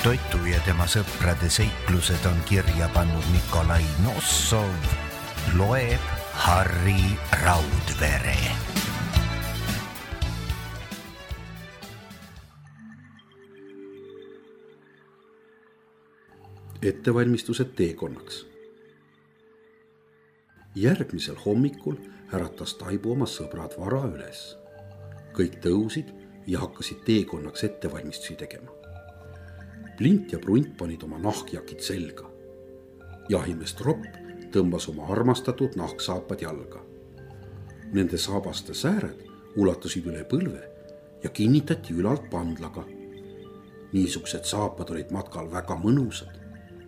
Toitu ja tema sõprade seiklused on kirja pannud Nikolai Nossov, loeb Harri Raudvere. Ettevalmistused teekonnaks. Järgmisel hommikul äratas Taibu oma sõbrad vara üles. Kõik tõusid ja hakkasid teekonnaks ettevalmistusi tegema. Plint ja Prunt panid oma nahkjakid selga. Jahimees Tropp tõmbas oma armastatud nahksaapad jalga. Nende saabaste sääred ulatusid üle põlve ja kinnitati ülalt pandlaga. Niisugused saapad olid matkal väga mõnusad.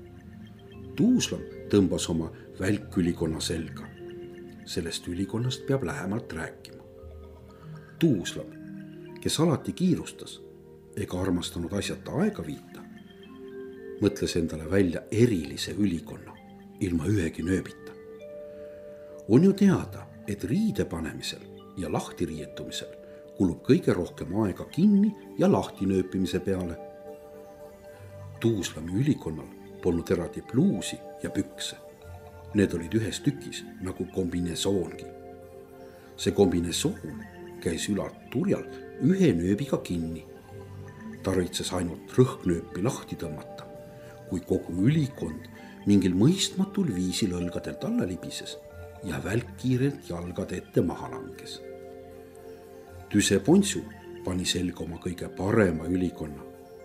Tuuslam tõmbas oma välkülikonna selga. Sellest ülikonnast peab lähemalt rääkima. Tuuslam, kes alati kiirustas ega armastanud asjata aega viita, mõtles endale välja erilise ülikonna ilma ühegi nööbita. On ju teada, et riide panemisel ja lahti riietumisel kulub kõige rohkem aega kinni ja lahti nööpimise peale. Tuuslami ülikonnal polnud eraldi pluusi ja pükse. Need olid ühes tükis nagu kombinesoongi. See kombinesoon käis ülalt turjalt ühe nööbiga kinni. Tarvitses ainult rõhknööpi lahti tõmmata, kui kogu ülikond mingil mõistmatul viisil õlgadelt alla libises ja välkkiirelt jalgade ette maha langes. Tüse Ponsu pani selga oma kõige parema ülikonna.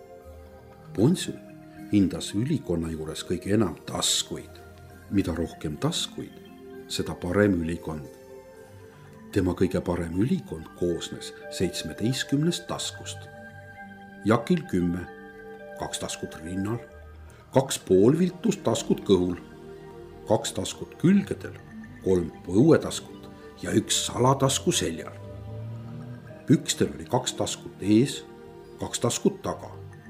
Ponsu hindas ülikonna juures kõige enam taskuid. Mida rohkem taskuid, seda parem ülikond. Tema kõige parem ülikond koosnes 17 taskust. Jakil 10, 2 taskut rinnal, 2 poolviltust taskut kõhul, 2 taskut külgedel, 3 põuetaskut ja 1 salatasku seljal. Pükstel oli 2 taskut ees, 2 taskut taga,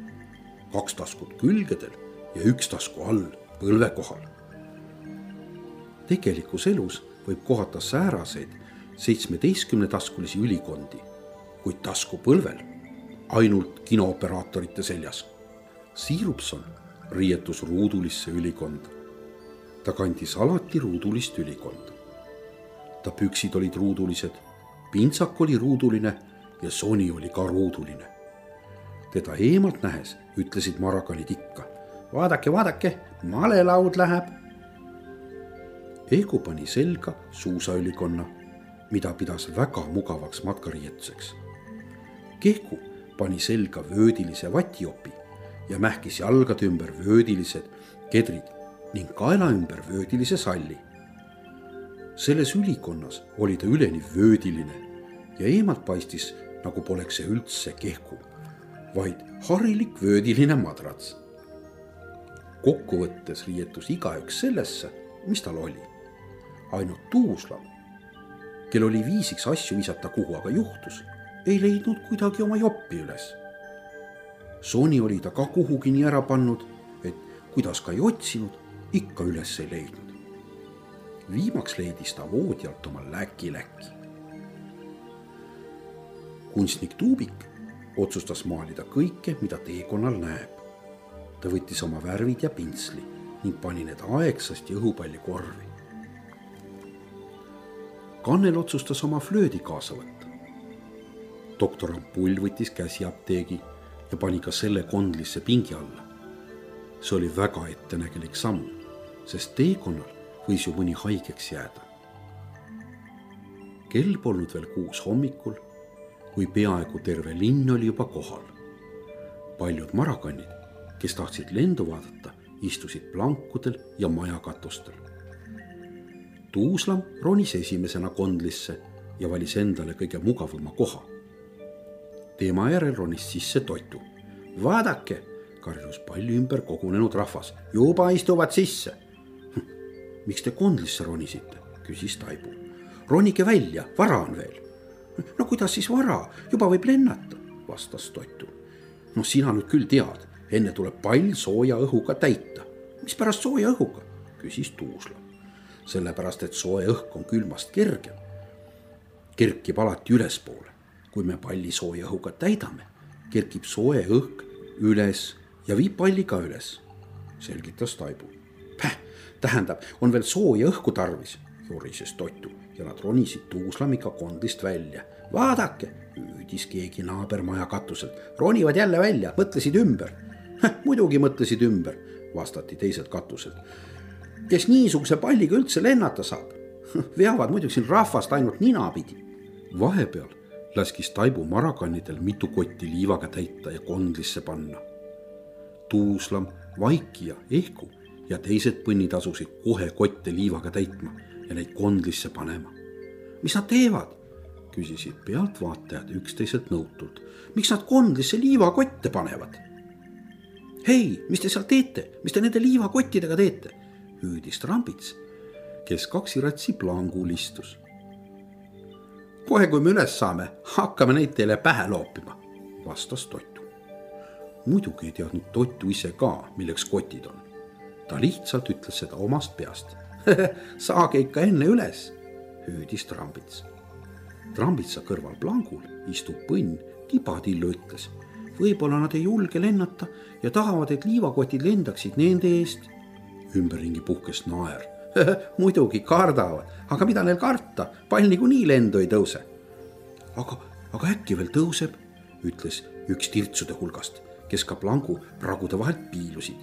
2 taskut külgedel ja 1 tasku all põlve kohal. Tegelikus elus võib kohata sääraseid 17-taskulisi ülikondi, kuid tasku põlvel ainult kinooperaatorite seljas. Siirupson riietus ruudulisse ülikonda. Ta kandis alati ruudulist ülikonda. Ta püksid olid ruudulised, pintsak oli ruuduline ja soni oli ka ruuduline. Teda eemalt nähes ütlesid marakanid ikka: vaadake, vaadake, malelaud läheb. Eegu pani selga suusaülikonna, mida pidas väga mugavaks matkariietuseks. Kehku pani selga vöödilise vatiopi ja mähkis jalgade ümber vöödilised kedrid ning kaela ümber vöödilise salli. Selles ülikonnas oli ta üleni vöödiline ja eemalt paistis, nagu poleks see üldse kehku, vaid harilik vöödiline madrats. Kokkuvõttes riietus igaüks sellesse, mis tal oli. Ainult Tuuslam, kel oli viisiks asju visata kuhu aga juhtus, ei leidnud kuidagi oma joppi üles. Soni oli ta ka kuhugi nii ära pannud, et kuidas ka ei otsinud, ikka üles ei leidnud. Viimaks leidis ta voodi alt oma läki. Kunstnik Tuubik otsustas maalida kõike, mida teekonnal näeb. Ta võttis oma värvid ja pintsli ning pani need aegsasti õhupalli korvi. Kannel otsustas oma flöödi kaasa võtta. Doktor Ampull võttis käsi apteegi ja pani ka selle kondlisse pingi alla. See oli väga ettenägelik samm, sest teekonnal võis ju mõni haigeks jääda. Kell polnud veel 6 hommikul, kui peaaegu terve linn oli juba kohal. Paljud marakannid, kes tahtsid lendu vaadata, istusid plankudel ja majakatustel. Tuuslam ronis esimesena kondlisse ja valis endale kõige mugavama koha. Teema järel ronis sisse Toitu. Vaadake, karjus palli ümber kogunenud rahvas. Juba istuvad sisse. Miks te kondlisse ronisite? Küsis Taibu. Ronige välja, vara on veel. No kuidas siis vara? Juba võib lennata, vastas Toitu. No sina nüüd küll tead, enne tuleb pall sooja õhuga täita. Mis pärast sooja õhuga? Küsis Tuuslam. Sellepärast, et soe õhk on külmast kergem. Kerkib alati ülespoole. Kui me palli sooja õhuga täidame, kerkib soe õhk üles ja vii palli ka üles, selgitas Taibu. Tähendab, on veel sooja õhku tarvis, jorises Totu ja nad ronisid Tuuslamiga kondlist välja. Vaadake, hüüdis keegi naabermaja katuselt. Ronivad jälle välja, mõtlesid ümber. Muidugi mõtlesid ümber, vastati teiselt katuselt. Kes niisuguse palliga üldse lennata saab? Veavad muidugi siin rahvast ainult ninapidi. Vahepeal laskis Taibu marakannidel mitu kotti liivaga täita ja kondlisse panna. Tuuslam, Vaiki ja Ehku ja teised põnnid asusid kohe kotte liivaga täitma ja neid kondlisse panema. Mis nad teevad? Küsisid pealtvaatajad üksteiselt nõutult. Miks nad kondlisse liivakotte panevad? Hei, mis te seal teete? Mis te nende liivakottidega teete? Hüüdis Trambits, kes kaksiratsi plangul istus. Kohe kui me üles saame, hakkame neid teile pähe loopima, vastas Totu. Muidugi ei teadnud Totu ise ka, milleks kotid on. Ta lihtsalt ütles seda omast peast. Saage ikka enne üles, hüüdis Trambits. Trambitsa kõrval plangul istub põnn Tibatillu ütles. Võib-olla nad ei julge lennata ja tahavad, et liivakotid lendaksid nende eest. Ümberringi puhkes naer. Muidugi kardavad, aga mida neil karta? Pall niikuinii lendu ei tõuse. Aga äkki veel tõuseb, ütles üks tirtsude hulgast, kes ka plangu pragude vahelt piilusid.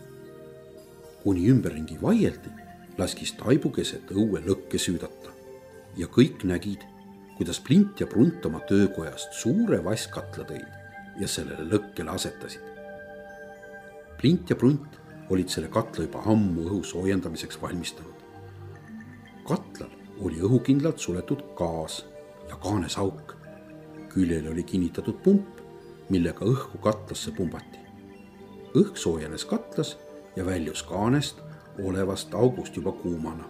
Kuni ümberringi vaieldi, laskis Taibu keset õue lõkke süüdata. Ja kõik nägid, kuidas Plint ja Prunt oma töökojast suure vaskkatla tõid ja sellele lõkkele asetasid. Plint ja Prunt olid selle katla juba ammu õhu soojendamiseks valmistanud. Katlal oli õhukindlalt suletud gaas ja kaanes auk. Küljel oli kinnitatud pump, millega õhku katlasse pumbati. Õhk soojenes katlas ja väljus kaanest olevast august juba kuumana.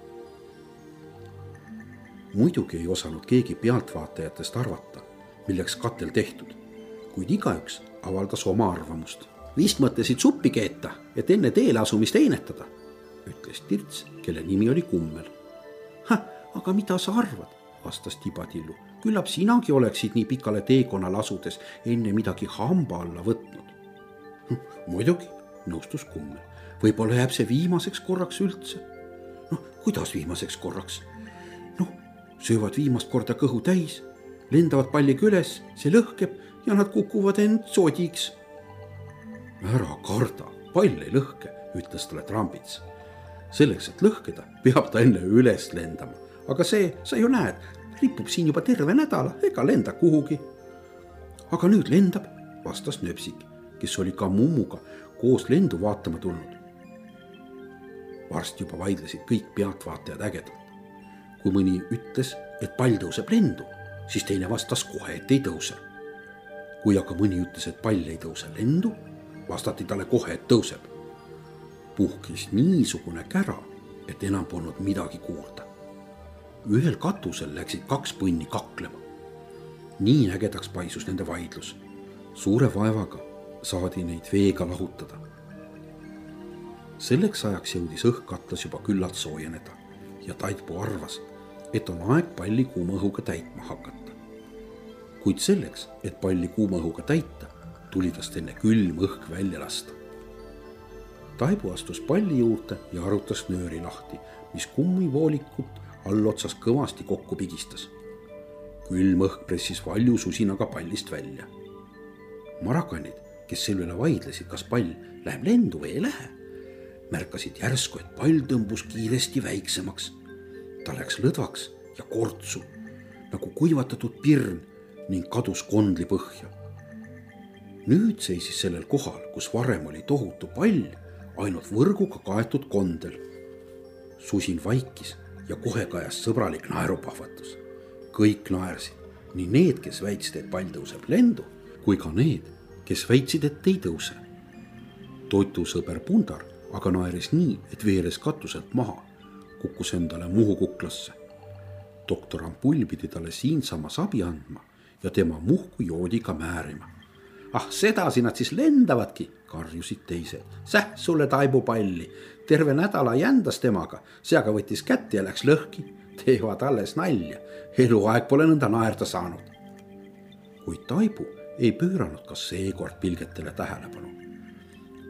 Muidugi ei osanud keegi pealtvaatajatest arvata, milleks katel tehtud, kuid igaüks avaldas oma arvamust. Vist mõtlesid suppi keeta, et enne teele asumist heinetada, ütles Tirts, kelle nimi oli Kummel. Aga mida sa arvad, vastas Tibatillu. Küllap sinagi oleksid nii pikale teekonnal asudes enne midagi hamba alla võtnud. Muidugi, nõustus Kummel. Võib-olla jääb see viimaseks korraks üldse. Kuidas viimaseks korraks? Söövad viimast korda kõhu täis, lendavad palliga üles, see lõhkeb ja nad kukuvad end sodiks. Ära karda, pall ei lõhke, ütles talle Trambits. Selleks, et lõhkeda, peab ta enne üles lendama. Aga see, sa ju näed, ripub siin juba terve nädala, ega lenda kuhugi. Aga nüüd lendab, vastas Nöpsik, kes oli ka mummuga koos lendu vaatama tulnud. Varsti juba vaidlesid kõik pealtvaatajad ägedalt. Kui mõni ütles, et pall tõuseb lendu, siis teine vastas kohe, et ei tõuse. Kui aga mõni ütles, et pall ei tõuse lendu, vastati talle kohe, et tõuseb. Puhkis niisugune kära, et enam polnud midagi kuulda. Ühel katusel läksid 2 põnni kaklema. Nii ägedaks paisus nende vaidlus. Suure vaevaga saadi neid veega lahutada. Selleks ajaks jõudis õhk katlas juba küllalt soojeneda ja Taibu arvas, et on aeg palli kuuma õhuga täitma hakata. Kuid selleks, et palli kuuma õhuga täita, tuli tast enne külm õhk välja lasta. Taibu astus palli juurde ja arutas nööri lahti, mis kummivoolikut allotsas kõvasti kokku pigistas. Külm õhk pressis valju susinaga pallist välja. Marakannid, kes selle üle vaidlesid, kas pall läheb lendu või ei lähe, märkasid järsku, et pall tõmbus kiiresti väiksemaks. Ta läks lõdvaks ja kortsu, nagu kuivatatud pirn ning kadus kondli põhja. Nüüd seisis sellel kohal, kus varem oli tohutu pall, ainult võrguga kaetud kondel. Susin vaikis ja kohe kajas sõbralik naerupahvatus. Kõik naersid, nii need, kes väitsid, et pall tõuseb lendu, kui ka need, kes väitsid, et ei tõuse. Totu sõber Pundar aga naeris nii, et veeres katuselt maha, kukkus endale muhu kuklasse. Doktor Ampull pidi talle siinsamas abi andma ja tema muhku joodiga määrima. Sedasi nad siis lendavadki, karjusid teised. Sulle Taibu palli, terve nädala jändas temaga, see aga võttis kätte ja läks lõhki. Teevad alles nalja, eluaeg pole nõnda naerda saanud. Kuid Taibu ei pööranud ka seekord pilgetele tähelepanu.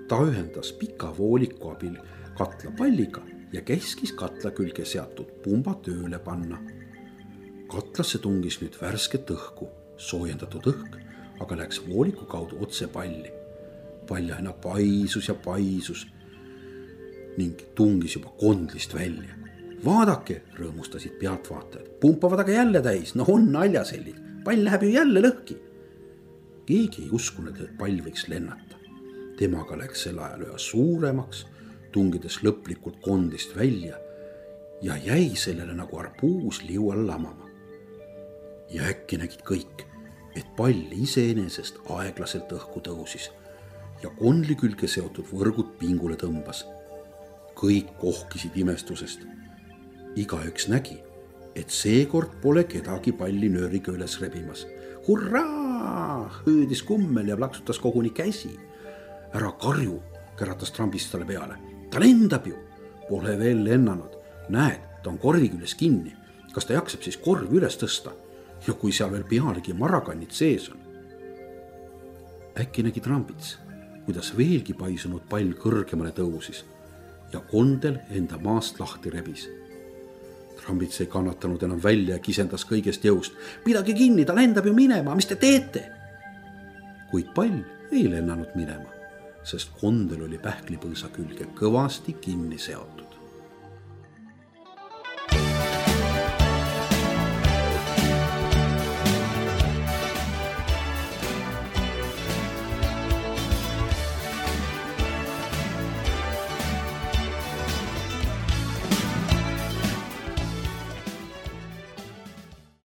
ta ühendas pika vooliku abil katla palliga ja käskis katla külge seatud pumba tööle panna. Katlasse tungis nüüd värsket õhku, soojendatud õhk, aga läks vooliku kaudu otse palli. Pall aina paisus ja paisus ning tungis juba kondlist välja. Vaadake, rõõmustasid pealtvaatajad, pumpavad aga jälle täis, no on naljasellid, pall läheb ju jälle lõhki. Keegi ei uskunud, et pall võiks lennata. Temaga läks sel ajal üha suuremaks, tungides lõplikult kondlist välja ja jäi sellele nagu arbuus liu all lamama. Ja äkki nägid kõik, et pall iseenesest aeglaselt õhku tõusis ja kondli külge seotud võrgud pingule tõmbas. Kõik kohkisid imestusest. Igaüks nägi, et seekord pole kedagi palli nööriga üles rebimas. Hurraa! Hüüdis Kummel ja plaksutas koguni käsi. Ära karju, käratas Trambist talle peale. Ta lendab ju, pole veel lennanud. Näed, ta on korvi küljes kinni. Kas ta jaksab siis korvi üles tõsta? Ja kui seal veel pealegi marakannid sees on. Äkki nägi Trambits, kuidas veelgi paisunud pall kõrgemale tõusis ja kondel enda maast lahti rebis. Trambits ei kannatanud enam välja ja kisendas kõigest jõust. Pidage kinni, ta lendab ju minema, mis te teete? Kuid pall ei lennanud minema, sest kondel oli pähklipõõsa külge kõvasti kinni seotud.